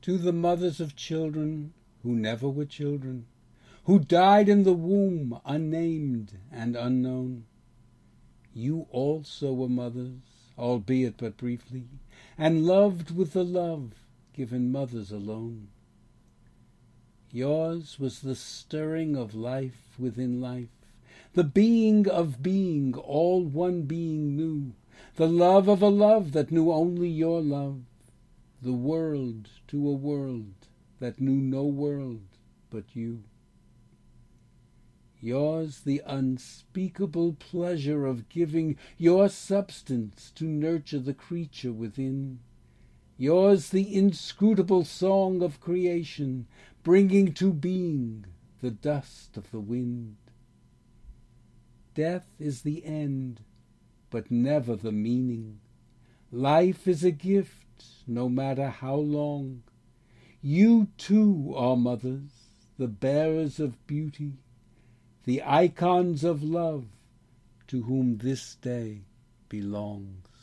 To the mothers of children who never were children, who died in the womb unnamed and unknown, you also were mothers, albeit but briefly, and loved with the love given mothers alone. Yours was the stirring of life within life, the being of being all one being knew, the love of a love that knew only your love, the world to a world that knew no world but you. Yours the unspeakable pleasure of giving your substance to nurture the creature within. Yours the inscrutable song of creation, bringing to being the dust of the wind. Death is the end, but never the meaning. Life is a gift, no matter how long. You too are mothers, the bearers of beauty, the icons of love, to whom this day belongs.